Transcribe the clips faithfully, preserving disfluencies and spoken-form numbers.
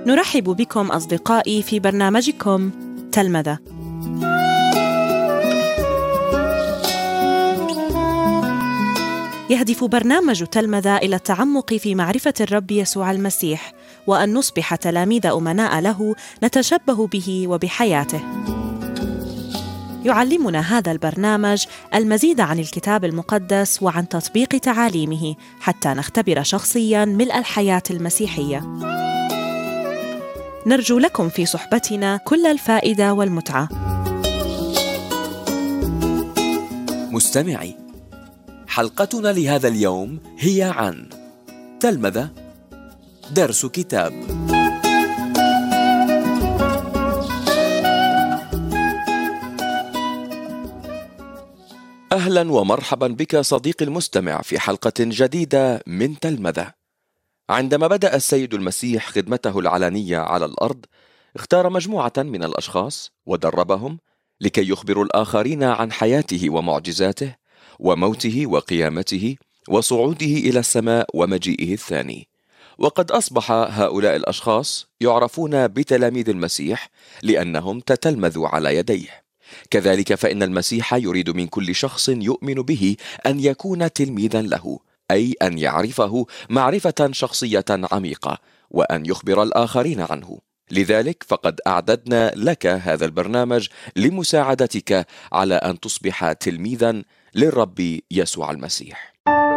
نرحب بكم أصدقائي في برنامجكم تلمذة. يهدف برنامج تلمذة إلى التعمق في معرفة الرب يسوع المسيح، وأن نصبح تلاميذ أمناء له نتشبه به وبحياته. يعلمنا هذا البرنامج المزيد عن الكتاب المقدس وعن تطبيق تعاليمه حتى نختبر شخصياً ملء الحياة المسيحية. نرجو لكم في صحبتنا كل الفائدة والمتعة. مستمعي، حلقتنا لهذا اليوم هي عن تلمذة، درس كتاب. أهلا ومرحبا بك صديقي المستمع في حلقة جديدة من تلمذة. عندما بدأ السيد المسيح خدمته العلنية على الأرض، اختار مجموعة من الأشخاص ودربهم لكي يخبروا الآخرين عن حياته ومعجزاته وموته وقيامته وصعوده إلى السماء ومجيئه الثاني. وقد أصبح هؤلاء الأشخاص يعرفون بتلاميذ المسيح لأنهم تتلمذوا على يديه. كذلك فإن المسيح يريد من كل شخص يؤمن به أن يكون تلميذا له، أي أن يعرفه معرفة شخصية عميقة وأن يخبر الآخرين عنه. لذلك فقد أعددنا لك هذا البرنامج لمساعدتك على أن تصبح تلميذا للرب يسوع المسيح.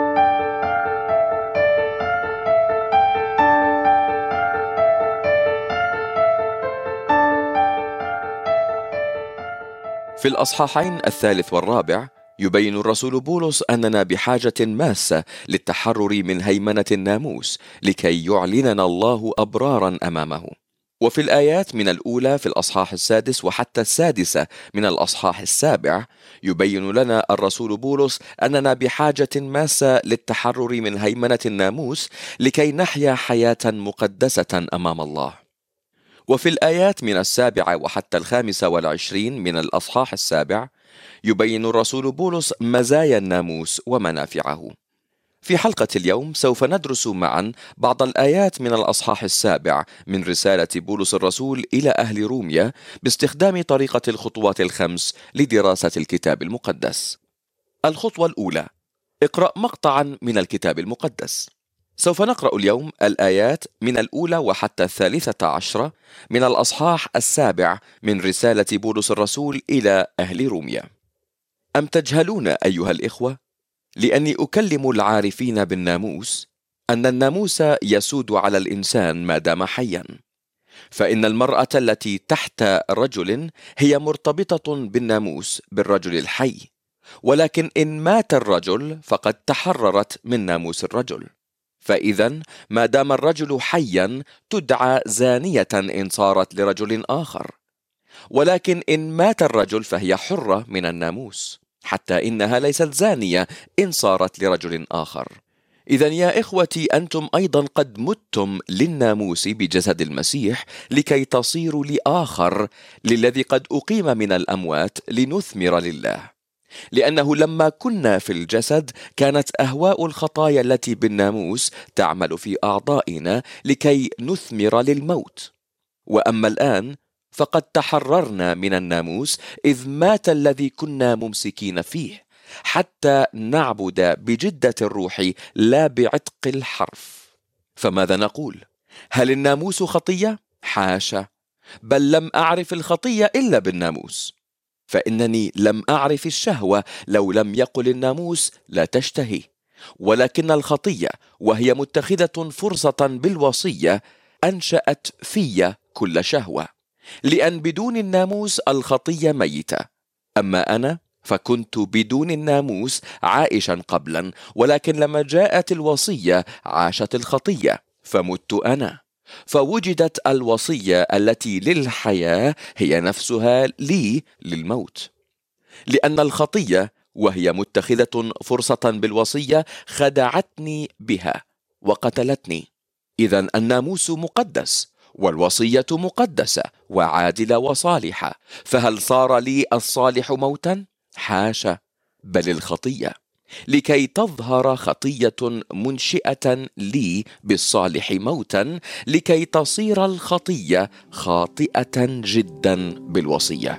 في الأصحاحين الثالث والرابع يبين الرسول بولس أننا بحاجة ماسة للتحرر من هيمنة الناموس لكي يعلننا الله أبرارا أمامه. وفي الآيات من الأولى في الأصحاح السادس وحتى السادسة من الأصحاح السابع يبين لنا الرسول بولس أننا بحاجة ماسة للتحرر من هيمنة الناموس لكي نحيا حياة مقدسة أمام الله. وفي الآيات من السابعة وحتى الخامسة والعشرين من الأصحاح السابع يبين الرسول بولس مزايا الناموس ومنافعه. في حلقة اليوم سوف ندرس معا بعض الآيات من الأصحاح السابع من رسالة بولس الرسول إلى أهل روميا باستخدام طريقة الخطوات الخمس لدراسة الكتاب المقدس. الخطوة الأولى: اقرأ مقطعا من الكتاب المقدس. سوف نقرأ اليوم الآيات من الأولى وحتى الثالثة عشرة من الأصحاح السابع من رسالة بولس الرسول إلى أهل روميا. أم تجهلون أيها الإخوة لأني أكلم العارفين بالناموس أن الناموس يسود على الإنسان ما دام حيا، فإن المرأة التي تحت رجل هي مرتبطة بالناموس بالرجل الحي، ولكن إن مات الرجل فقد تحررت من ناموس الرجل. فإذا ما دام الرجل حيا تدعى زانية إن صارت لرجل آخر، ولكن إن مات الرجل فهي حرة من الناموس، حتى إنها ليست زانية إن صارت لرجل آخر. إذن يا إخوتي أنتم أيضا قد متم للناموس بجسد المسيح لكي تصيروا لآخر، للذي قد أقيم من الأموات لنثمر لله. لأنه لما كنا في الجسد كانت أهواء الخطايا التي بالناموس تعمل في أعضائنا لكي نثمر للموت. وأما الآن فقد تحررنا من الناموس إذ مات الذي كنا ممسكين فيه، حتى نعبد بجدة الروح لا بعتق الحرف. فماذا نقول؟ هل الناموس خطية؟ حاشا، بل لم أعرف الخطية إلا بالناموس، فإنني لم أعرف الشهوة لو لم يقل الناموس لا تشتهي. ولكن الخطية وهي متخذة فرصة بالوصية أنشأت في كل شهوة، لأن بدون الناموس الخطية ميتة. أما أنا فكنت بدون الناموس عائشا قبلا، ولكن لما جاءت الوصية عاشت الخطية فمت أنا، فوجدت الوصية التي للحياة هي نفسها لي للموت. لأن الخطية وهي متخذة فرصة بالوصية خدعتني بها وقتلتني. إذن الناموس مقدس والوصية مقدسة وعادلة وصالحة، فهل صار لي الصالح موتا؟ حاشا، بل الخطية. لكي تظهر خطية منشئة لي بالصالح موتا، لكي تصير الخطية خاطئة جدا بالوصية.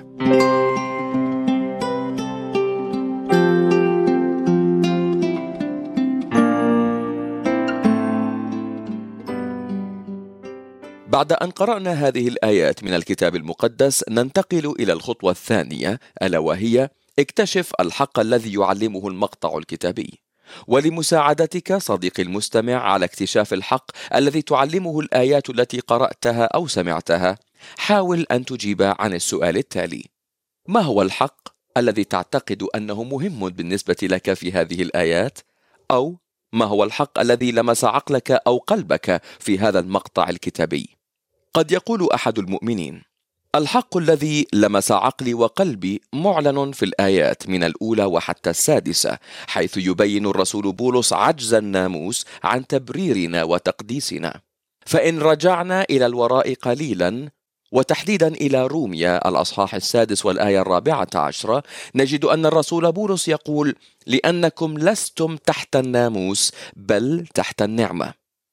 بعد أن قرأنا هذه الآيات من الكتاب المقدس، ننتقل إلى الخطوة الثانية، ألا وهي اكتشف الحق الذي يعلمه المقطع الكتابي. ولمساعدتك صديقي المستمع على اكتشاف الحق الذي تعلمه الآيات التي قرأتها أو سمعتها، حاول أن تجيب عن السؤال التالي: ما هو الحق الذي تعتقد أنه مهم بالنسبة لك في هذه الآيات؟ أو ما هو الحق الذي لمس عقلك أو قلبك في هذا المقطع الكتابي؟ قد يقول أحد المؤمنين: الحق الذي لمس عقلي وقلبي معلن في الآيات من الأولى وحتى السادسة، حيث يبين الرسول بولس عجز الناموس عن تبريرنا وتقديسنا. فإن رجعنا إلى الوراء قليلا، وتحديدا إلى روميا الأصحاح السادس والآية الرابعة عشرة، نجد أن الرسول بولس يقول: لأنكم لستم تحت الناموس بل تحت النعمة.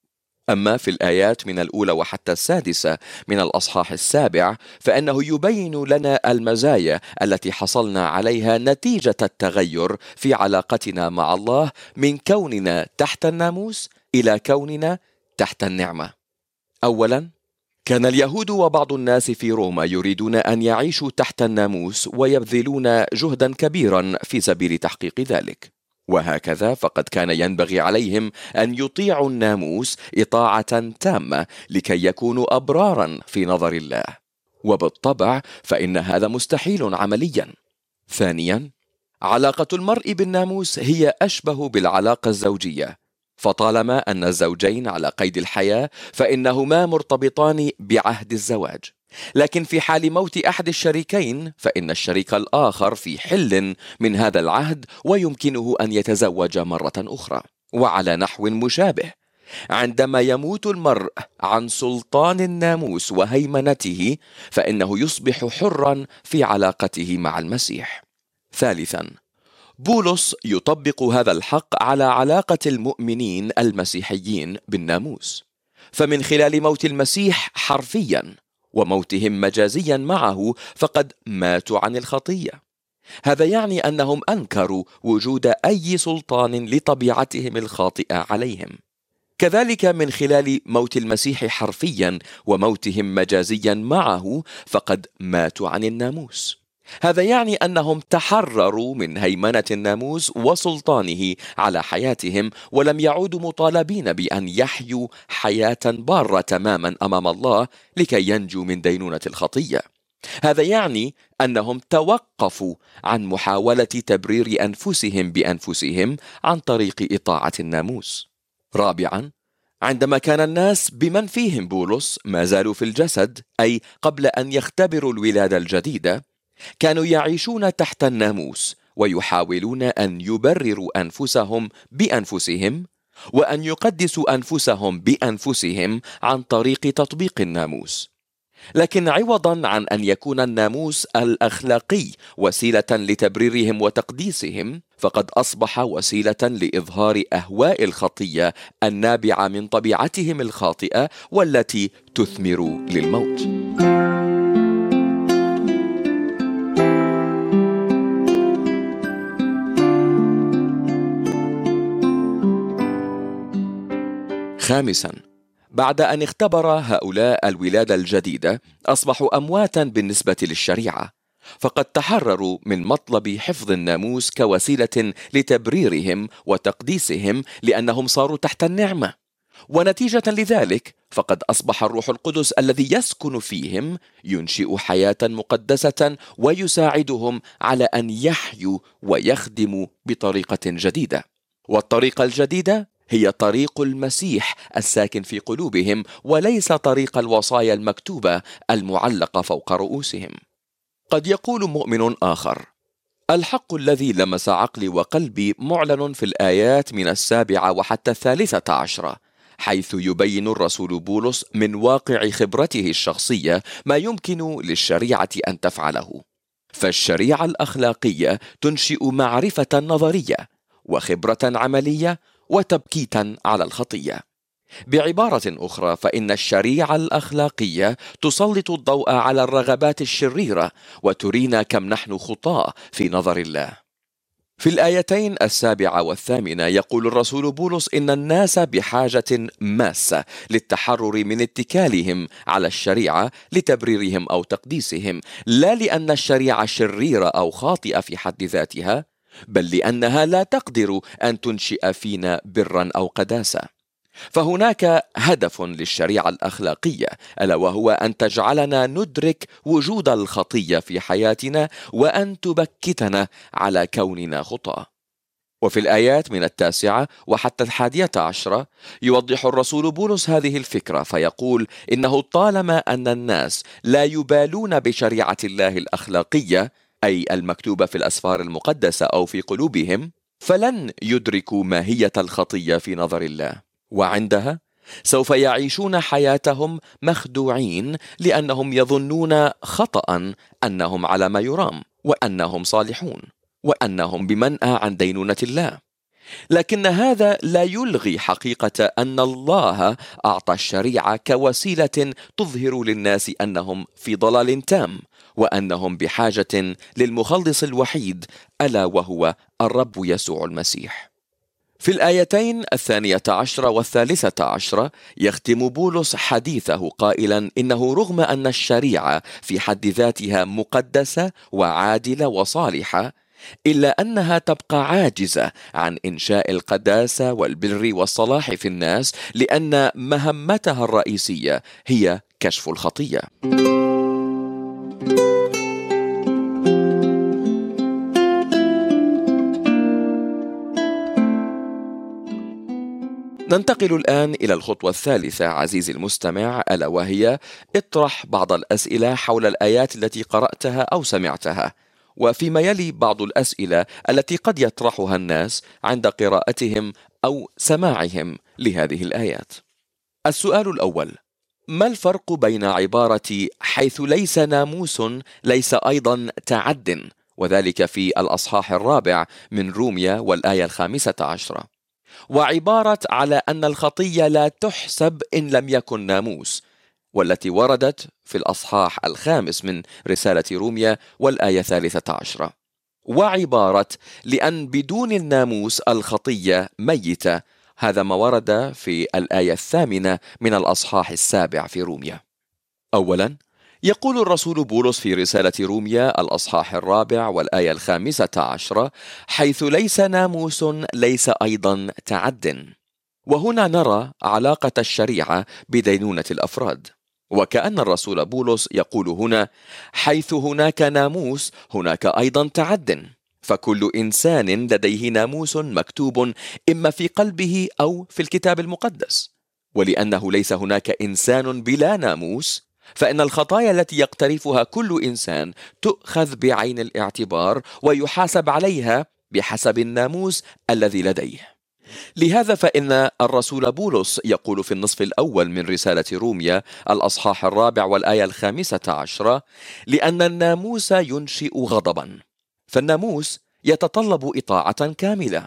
أما في الآيات من الأولى وحتى السادسة من الأصحاح السابع، فإنه يبين لنا المزايا التي حصلنا عليها نتيجة التغير في علاقتنا مع الله من كوننا تحت الناموس إلى كوننا تحت النعمة. أولا، كان اليهود وبعض الناس في روما يريدون أن يعيشوا تحت الناموس ويبذلون جهدا كبيرا في سبيل تحقيق ذلك، وهكذا فقد كان ينبغي عليهم أن يطيعوا الناموس إطاعة تامة لكي يكونوا أبرارا في نظر الله، وبالطبع فإن هذا مستحيل عمليا. ثانيا، علاقة المرء بالناموس هي أشبه بالعلاقة الزوجية، فطالما أن الزوجين على قيد الحياة فإنهما مرتبطان بعهد الزواج، لكن في حال موت أحد الشريكين فإن الشريك الآخر في حل من هذا العهد ويمكنه أن يتزوج مرة أخرى. وعلى نحو مشابه، عندما يموت المرء عن سلطان الناموس وهيمنته فإنه يصبح حرا في علاقته مع المسيح. ثالثا، بولس يطبق هذا الحق على علاقة المؤمنين المسيحيين بالناموس، فمن خلال موت المسيح حرفيا وموتهم مجازيا معه فقد ماتوا عن الخطية. هذا يعني أنهم أنكروا وجود أي سلطان لطبيعتهم الخاطئة عليهم. كذلك من خلال موت المسيح حرفيا وموتهم مجازيا معه فقد ماتوا عن الناموس. هذا يعني أنهم تحرروا من هيمنة الناموس وسلطانه على حياتهم، ولم يعودوا مطالبين بأن يحيوا حياة بارة تماما أمام الله لكي ينجوا من دينونة الخطية. هذا يعني أنهم توقفوا عن محاولة تبرير أنفسهم بأنفسهم عن طريق إطاعة الناموس. رابعا، عندما كان الناس بمن فيهم بولس ما زالوا في الجسد، أي قبل أن يختبروا الولادة الجديدة، كانوا يعيشون تحت الناموس ويحاولون أن يبرروا أنفسهم بأنفسهم وأن يقدسوا أنفسهم بأنفسهم عن طريق تطبيق الناموس. لكن عوضا عن أن يكون الناموس الأخلاقي وسيلة لتبريرهم وتقديسهم، فقد أصبح وسيلة لإظهار أهواء الخطية النابعة من طبيعتهم الخاطئة والتي تثمر للموت. خامسا، بعد أن اختبر هؤلاء الولادة الجديدة أصبحوا أمواتا بالنسبة للشريعة، فقد تحرروا من مطلب حفظ الناموس كوسيلة لتبريرهم وتقديسهم لأنهم صاروا تحت النعمة. ونتيجة لذلك فقد أصبح الروح القدس الذي يسكن فيهم ينشئ حياة مقدسة ويساعدهم على أن يحيوا ويخدموا بطريقة جديدة. والطريقة الجديدة هي طريق المسيح الساكن في قلوبهم، وليس طريق الوصايا المكتوبة المعلقة فوق رؤوسهم. قد يقول مؤمن آخر: الحق الذي لمس عقلي وقلبي معلن في الآيات من السابعة وحتى الثالثة عشرة، حيث يبين الرسول بولس من واقع خبرته الشخصية ما يمكن للشريعة أن تفعله. فالشريعة الأخلاقية تنشئ معرفة نظرية، وخبرة عملية وتبكيتا على الخطية. بعبارة أخرى، فإن الشريعة الأخلاقية تسلط الضوء على الرغبات الشريرة وترينا كم نحن خطاة في نظر الله. في الآيتين السابعة والثامنة يقول الرسول بولس إن الناس بحاجة ماسة للتحرر من اتكالهم على الشريعة لتبريرهم أو تقديسهم، لا لأن الشريعة شريرة أو خاطئة في حد ذاتها، بل لأنها لا تقدر أن تنشئ فينا برا أو قداسة. فهناك هدف للشريعة الأخلاقية، ألا وهو أن تجعلنا ندرك وجود الخطية في حياتنا وأن تبكتنا على كوننا خطاة. وفي الآيات من التاسعة وحتى الحادية عشرة يوضح الرسول بولس هذه الفكرة، فيقول إنه طالما أن الناس لا يبالون بشريعة الله الأخلاقية، أي المكتوبة في الأسفار المقدسة أو في قلوبهم، فلن يدركوا ماهية الخطية في نظر الله، وعندها سوف يعيشون حياتهم مخدوعين لأنهم يظنون خطأ أنهم على ما يرام، وأنهم صالحون، وأنهم بمنأى عن دينونة الله. لكن هذا لا يلغي حقيقة أن الله أعطى الشريعة كوسيلة تظهر للناس أنهم في ضلال تام، وأنهم بحاجة للمخلص الوحيد، ألا وهو الرب يسوع المسيح. في الآيتين الثانية عشرة والثالثة عشرة يختم بولس حديثه قائلا إنه رغم أن الشريعة في حد ذاتها مقدسة وعادلة وصالحة، إلا أنها تبقى عاجزة عن إنشاء القداسة والبر والصلاح في الناس، لأن مهمتها الرئيسية هي كشف الخطية. ننتقل الآن إلى الخطوة الثالثة عزيزي المستمع، ألا وهي اطرح بعض الأسئلة حول الآيات التي قرأتها أو سمعتها، وفيما يلي بعض الأسئلة التي قد يطرحها الناس عند قراءتهم أو سماعهم لهذه الآيات. السؤال الأول: ما الفرق بين عبارة حيث ليس ناموس ليس أيضا تعد، وذلك في الأصحاح الرابع من روميا والآية الخامسة عشرة، وعبارة على أن الخطية لا تحسب إن لم يكن ناموس، والتي وردت في الأصحاح الخامس من رسالة روميا والآية الثالثة عشرة، وعبارة لأن بدون الناموس الخطية ميتة، هذا ما ورد في الآية الثامنة من الأصحاح السابع في روميا. أولا، يقول الرسول بولس في رسالة روميا الأصحاح الرابع والآية الخامسة عشرة: حيث ليس ناموس ليس أيضا تعد. وهنا نرى علاقة الشريعة بدينونة الأفراد، وكأن الرسول بولس يقول هنا: حيث هناك ناموس هناك أيضا تعد، فكل إنسان لديه ناموس مكتوب إما في قلبه أو في الكتاب المقدس. ولأنه ليس هناك إنسان بلا ناموس، فإن الخطايا التي يقترفها كل إنسان تؤخذ بعين الاعتبار ويحاسب عليها بحسب الناموس الذي لديه. لهذا فإن الرسول بولس يقول في النصف الأول من رسالة روميا الأصحاح الرابع والآية الخامسة عشرة: لأن الناموس ينشئ غضبا. فالناموس يتطلب إطاعة كاملة،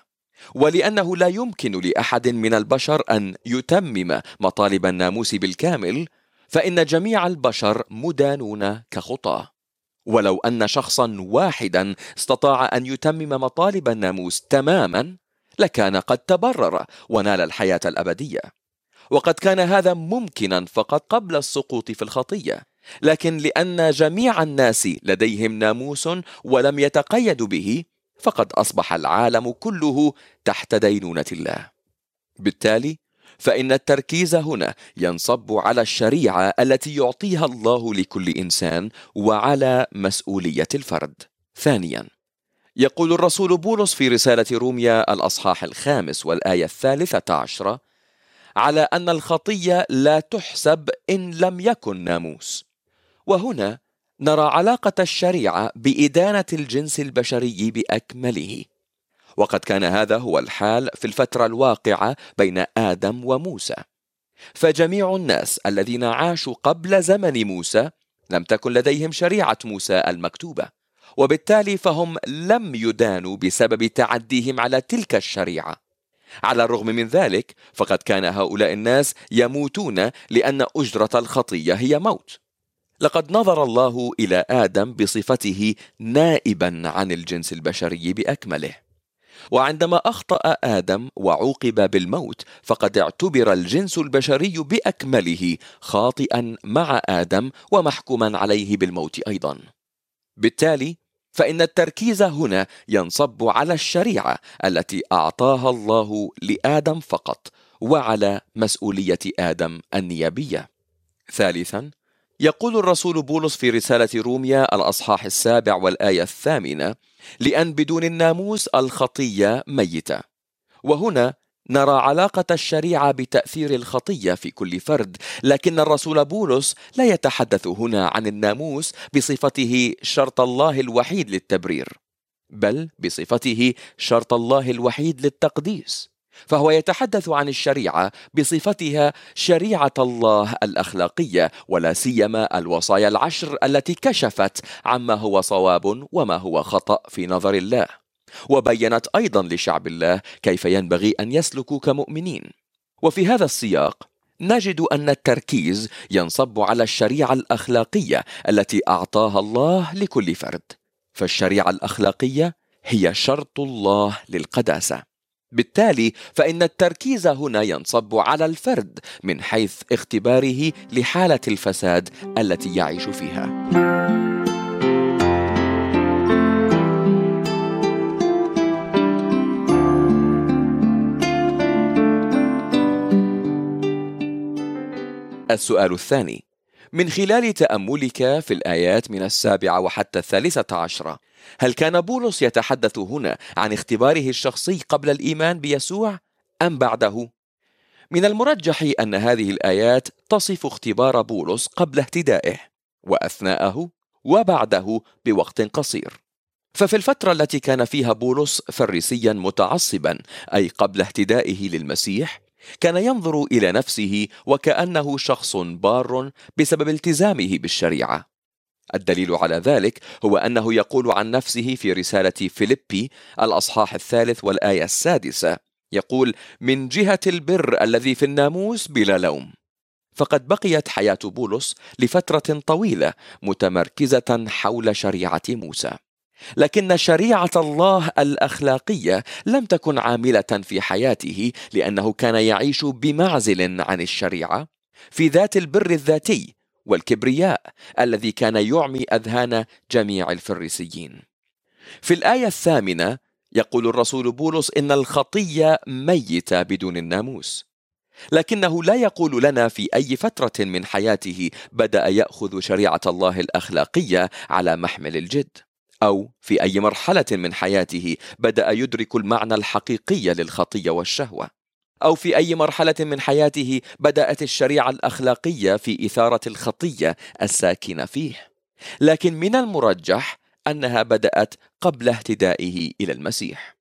ولأنه لا يمكن لأحد من البشر أن يتمم مطالب الناموس بالكامل، فإن جميع البشر مدانون كخطاة. ولو أن شخصا واحدا استطاع أن يتمم مطالب الناموس تماما لكان قد تبرر ونال الحياة الأبدية، وقد كان هذا ممكنا فقط قبل السقوط في الخطية. لكن لأن جميع الناس لديهم ناموس ولم يتقيدوا به، فقد أصبح العالم كله تحت دينونة الله. بالتالي فإن التركيز هنا ينصب على الشريعة التي يعطيها الله لكل إنسان وعلى مسؤولية الفرد. ثانيا، يقول الرسول بولس في رسالة روميا الأصحاح الخامس والآية الثالثة عشرة على أن الخطية لا تحسب إن لم يكن ناموس. وهنا نرى علاقة الشريعة بإدانة الجنس البشري بأكمله، وقد كان هذا هو الحال في الفترة الواقعة بين آدم وموسى. فجميع الناس الذين عاشوا قبل زمن موسى لم تكن لديهم شريعة موسى المكتوبة، وبالتالي فهم لم يدانوا بسبب تعديهم على تلك الشريعة. على الرغم من ذلك فقد كان هؤلاء الناس يموتون لأن أجرة الخطية هي موت. لقد نظر الله إلى آدم بصفته نائبا عن الجنس البشري بأكمله، وعندما أخطأ آدم وعوقب بالموت فقد اعتبر الجنس البشري بأكمله خاطئا مع آدم ومحكوما عليه بالموت أيضا. بالتالي فإن التركيز هنا ينصب على الشريعة التي أعطاها الله لآدم فقط، وعلى مسؤولية آدم النيابية. ثالثا، يقول الرسول بولس في رسالة روميا الأصحاح السابع والآية الثامنة: لأن بدون الناموس الخطية ميتة. وهنا نرى علاقة الشريعة بتأثير الخطية في كل فرد، لكن الرسول بولس لا يتحدث هنا عن الناموس بصفته شرط الله الوحيد للتبرير، بل بصفته شرط الله الوحيد للتقديس. فهو يتحدث عن الشريعة بصفتها شريعة الله الأخلاقية، ولا سيما الوصايا العشر التي كشفت عما هو صواب وما هو خطأ في نظر الله، وبينت أيضا لشعب الله كيف ينبغي أن يسلكوا كمؤمنين. وفي هذا السياق نجد أن التركيز ينصب على الشريعة الأخلاقية التي أعطاها الله لكل فرد، فالشريعة الأخلاقية هي شرط الله للقداسة. بالتالي فإن التركيز هنا ينصب على الفرد من حيث اختباره لحالة الفساد التي يعيش فيها. السؤال الثاني: من خلال تأملك في الآيات من السابعة وحتى الثالثة عشرة، هل كان بولس يتحدث هنا عن اختباره الشخصي قبل الإيمان بيسوع أم بعده؟ من المرجح أن هذه الآيات تصف اختبار بولس قبل اهتدائه وأثناءه وبعده بوقت قصير. ففي الفترة التي كان فيها بولس فريسيا متعصبا، أي قبل اهتدائه للمسيح، كان ينظر إلى نفسه وكأنه شخص بار بسبب التزامه بالشريعة. الدليل على ذلك هو أنه يقول عن نفسه في رسالة فيليبي الأصحاح الثالث والآية السادسة، يقول: من جهة البر الذي في الناموس بلا لوم. فقد بقيت حياة بولس لفترة طويلة متمركزة حول شريعة موسى، لكن شريعة الله الأخلاقية لم تكن عاملة في حياته، لأنه كان يعيش بمعزل عن الشريعة في ذات البر الذاتي والكبرياء الذي كان يعمي أذهان جميع الفريسيين. في الآية الثامنة يقول الرسول بولس إن الخطية ميتة بدون الناموس، لكنه لا يقول لنا في أي فترة من حياته بدأ يأخذ شريعة الله الأخلاقية على محمل الجد، أو في أي مرحلة من حياته بدأ يدرك المعنى الحقيقي للخطية والشهوة، أو في أي مرحلة من حياته بدأت الشريعة الأخلاقية في إثارة الخطية الساكنة فيه. لكن من المرجح أنها بدأت قبل اهتدائه إلى المسيح.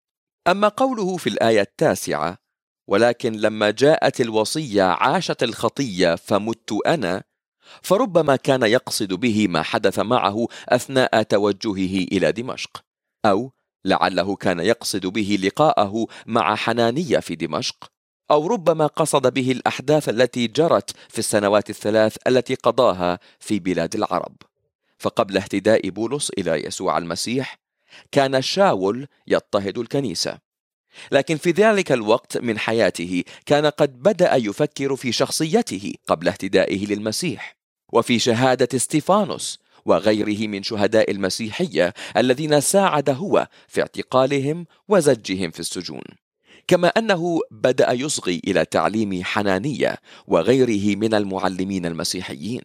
أما قوله في الآية التاسعة: ولكن لما جاءت الوصية عاشت الخطية فمت أنا، فربما كان يقصد به ما حدث معه أثناء توجهه إلى دمشق، أو لعله كان يقصد به لقاءه مع حنانية في دمشق، أو ربما قصد به الأحداث التي جرت في السنوات الثلاث التي قضاها في بلاد العرب. فقبل اهتداء بولس إلى يسوع المسيح كان شاول يضطهد الكنيسة، لكن في ذلك الوقت من حياته كان قد بدأ يفكر في شخصيته قبل اهتدائه للمسيح، وفي شهادة استيفانوس وغيره من شهداء المسيحية الذين ساعد هو في اعتقالهم وزجهم في السجون، كما أنه بدأ يصغي إلى تعليم حنانية وغيره من المعلمين المسيحيين.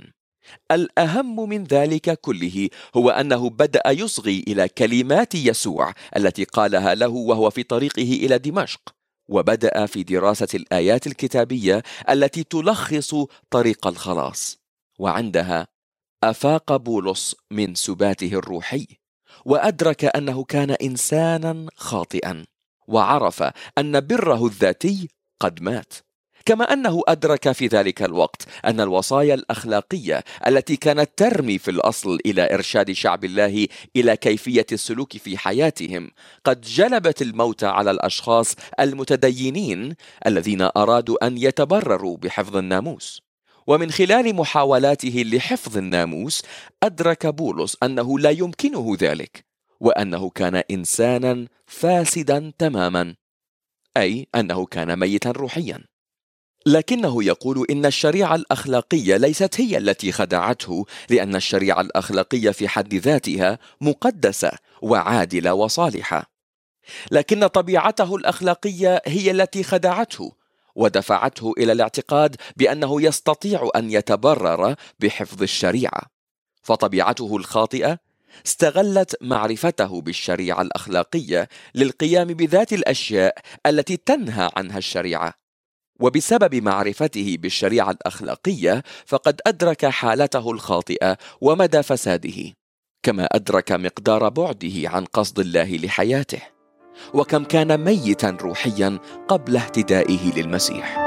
الأهم من ذلك كله هو أنه بدأ يصغي إلى كلمات يسوع التي قالها له وهو في طريقه إلى دمشق، وبدأ في دراسة الآيات الكتابية التي تلخص طريق الخلاص. وعندها أفاق بولس من سباته الروحي، وأدرك أنه كان إنسانا خاطئا، وعرف أن بره الذاتي قد مات، كما أنه أدرك في ذلك الوقت أن الوصايا الأخلاقية التي كانت ترمي في الأصل إلى إرشاد شعب الله إلى كيفية السلوك في حياتهم قد جلبت الموت على الأشخاص المتدينين الذين أرادوا أن يتبرروا بحفظ الناموس. ومن خلال محاولاته لحفظ الناموس أدرك بولس أنه لا يمكنه ذلك، وأنه كان إنسانا فاسدا تماما، أي أنه كان ميتا روحيا. لكنه يقول إن الشريعة الأخلاقية ليست هي التي خدعته، لأن الشريعة الأخلاقية في حد ذاتها مقدسة وعادلة وصالحة، لكن طبيعته الأخلاقية هي التي خدعته ودفعته إلى الاعتقاد بأنه يستطيع أن يتبرر بحفظ الشريعة. فطبيعته الخاطئة استغلت معرفته بالشريعة الأخلاقية للقيام بذات الأشياء التي تنهى عنها الشريعة. وبسبب معرفته بالشريعة الأخلاقية فقد أدرك حالته الخاطئة ومدى فساده، كما أدرك مقدار بعده عن قصد الله لحياته، وكم كان ميتا روحيا قبل اهتدائه للمسيح.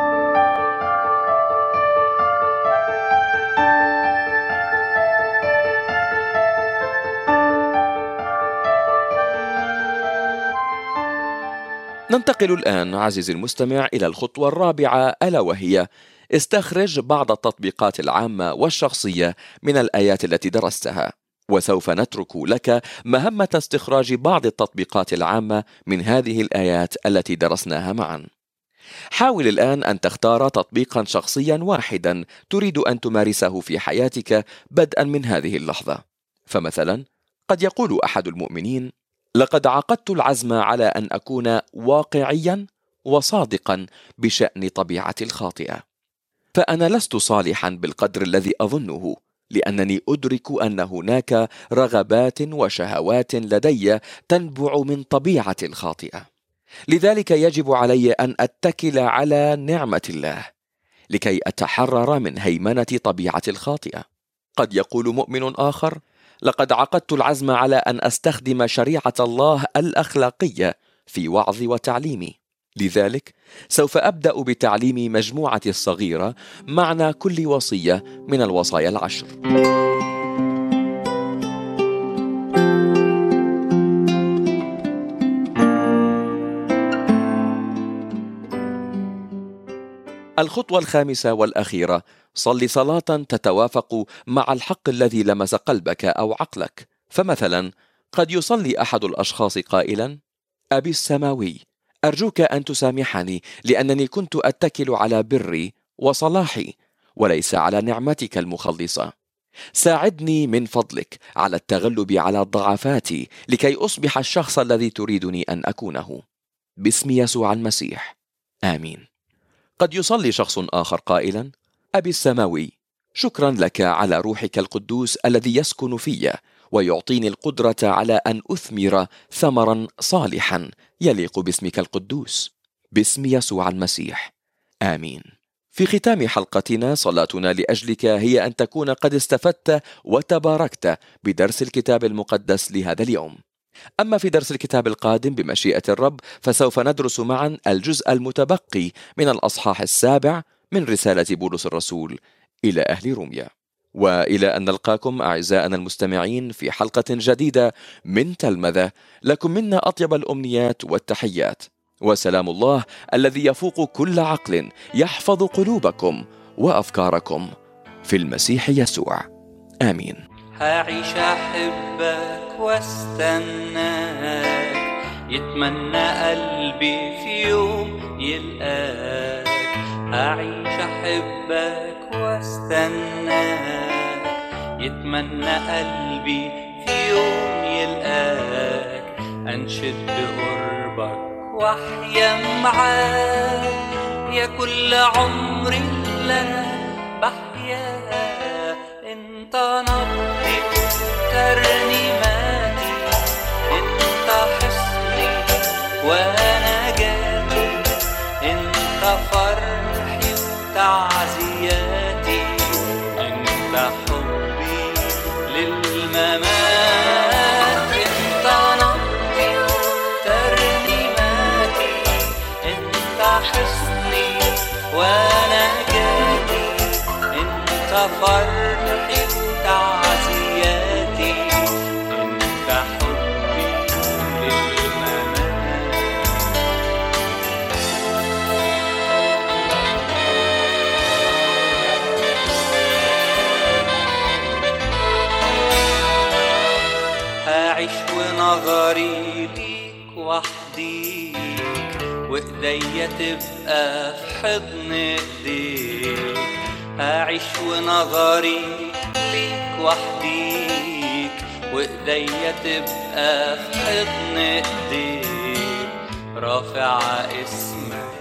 ننتقل الآن عزيزي المستمع إلى الخطوة الرابعة، ألا وهي استخرج بعض التطبيقات العامة والشخصية من الآيات التي درستها. وسوف نترك لك مهمة استخراج بعض التطبيقات العامة من هذه الآيات التي درسناها معا. حاول الآن أن تختار تطبيقا شخصيا واحدا تريد أن تمارسه في حياتك بدءا من هذه اللحظة. فمثلا قد يقول أحد المؤمنين: لقد عقدت العزم على أن أكون واقعيا وصادقا بشأن طبيعتي الخاطئة، فأنا لست صالحا بالقدر الذي أظنه، لأنني أدرك أن هناك رغبات وشهوات لدي تنبع من طبيعتي الخاطئة. لذلك يجب علي أن أتكل على نعمة الله لكي أتحرر من هيمنة طبيعتي الخاطئة. قد يقول مؤمن آخر: لقد عقدت العزم على أن أستخدم شريعة الله الأخلاقية في وعظي وتعليمي، لذلك سوف أبدأ بتعليم مجموعتي الصغيرة معنى كل وصية من الوصايا العشر. الخطوة الخامسة والأخيرة: صل صلاة تتوافق مع الحق الذي لمس قلبك أو عقلك. فمثلا قد يصلي أحد الأشخاص قائلا: أبي السماوي، أرجوك أن تسامحني لأنني كنت أتكل على بري وصلاحي وليس على نعمتك المخلصة. ساعدني من فضلك على التغلب على ضعفاتي لكي أصبح الشخص الذي تريدني أن أكونه. باسم يسوع المسيح، آمين. قد يصلي شخص آخر قائلا: أبي السماوي، شكرا لك على روحك القدوس الذي يسكن في ويعطيني القدرة على أن أثمر ثمرا صالحا يليق باسمك القدوس. باسم يسوع المسيح، آمين. في ختام حلقتنا صلاتنا لأجلك هي أن تكون قد استفدت وتباركت بدرس الكتاب المقدس لهذا اليوم. أما في درس الكتاب القادم بمشيئة الرب فسوف ندرس معا الجزء المتبقي من الأصحاح السابع من رسالة بولس الرسول إلى أهل روميا. وإلى أن نلقاكم أعزائنا المستمعين في حلقة جديدة من تلمذة، لكم منا أطيب الأمنيات والتحيات، وسلام الله الذي يفوق كل عقل يحفظ قلوبكم وأفكاركم في المسيح يسوع، آمين. هعيش أحبك واستناك، يتمنى قلبي في يوم يلقاك. هعيش أحبك واستناك، يتمنى قلبي في يوم يلقاك. أنشد قربك وأحيا معاك، يا كل عمري اللي بحيا. انت نبضي ترنيماتي، انت حصني وانا جاتي، انت فرحي وتعزياتي، انت حبي للممات. انت نبضي ترنيماتي، انت حصني وانا انت فرحي وتعزياتي، انت حبي للممات. هعيش ونظري ليك وحديك، وإيديا تبقى في حضن إيديك. هعيش ونظري ليك وحديك، وإيديا تبقى في حضن إيديك. رافع اسمك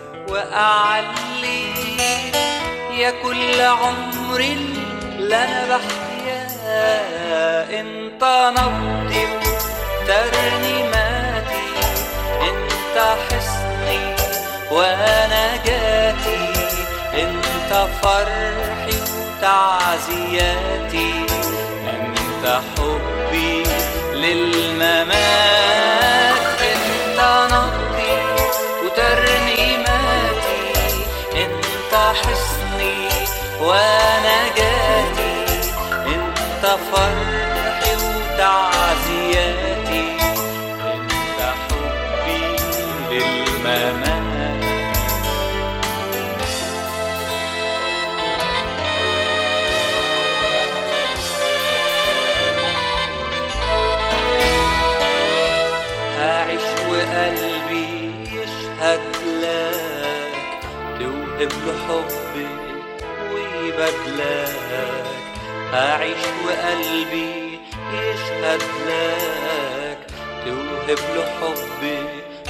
وأعليك يا كل عمري اللي أنا بحياه. انت نبضي وترنيماتي، انت حصني ونجاتي، انت فرحي وتعزياتي، انت حبي للممات. انت نبضي وترنيماتي، انت حصني ونجاتي، انت فرحي وتعزياتي، انت حبي للممات. هعيش وقلبي يشهد لك، توهب له حبي ويبدلك. هعيش وقلبي يشهد لك، توهب له حبي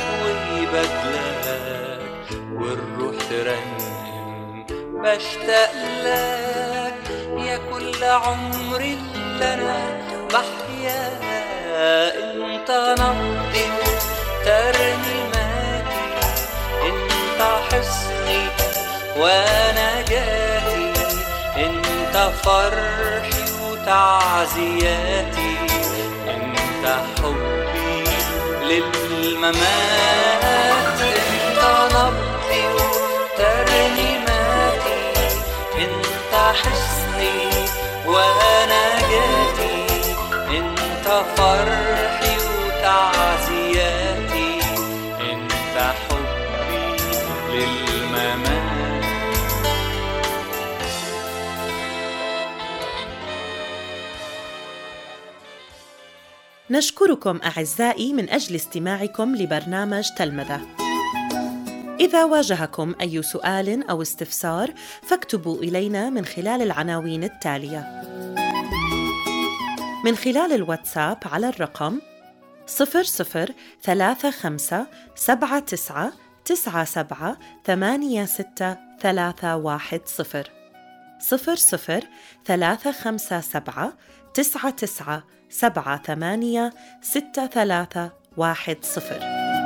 ويبدلك. والروح ترنم بشتاق لك يا كل عمري اللي انا بحياه. انت نبضي ترنيماتي، انت حصني ونجاتي، انت فرحي وتعزياتي، انت حبي للممات. انت نبضي وترنيماتي، انت حصني ونجاتي، انت فرحي وتعزياتي، انت حبي للممات. نشكركم أعزائي من أجل استماعكم لبرنامج تلمذة. إذا واجهكم أي سؤال أو استفسار فاكتبوا إلينا من خلال العناوين التالية: من خلال الواتساب على الرقم صفر صفر ثلاثة خمسة سبعة تسعة تسعة سبعة ثمانية ستة ثلاثة واحد صفر صفر صفر ثلاثة خمسة سبعة تسعة تسعة سبعة ثمانية ستة ثلاثة واحد صفر.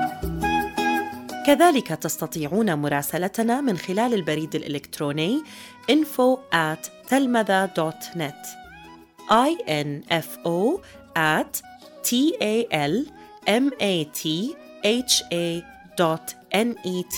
كذلك تستطيعون مراسلتنا من خلال البريد الإلكتروني info at telmatha dot net info at talmatha dot net.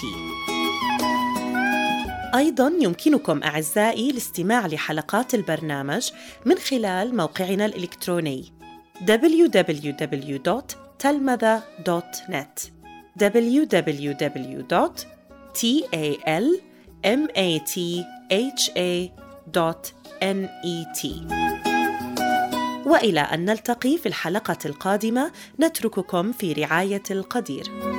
أيضاً يمكنكم أعزائي الاستماع لحلقات البرنامج من خلال موقعنا الإلكتروني دبليو دبليو دبليو دوت telmatha دوت net دبليو دبليو دبليو دوت talmatha دوت net. وإلى أن نلتقي في الحلقة القادمة نترككم في رعاية القدير.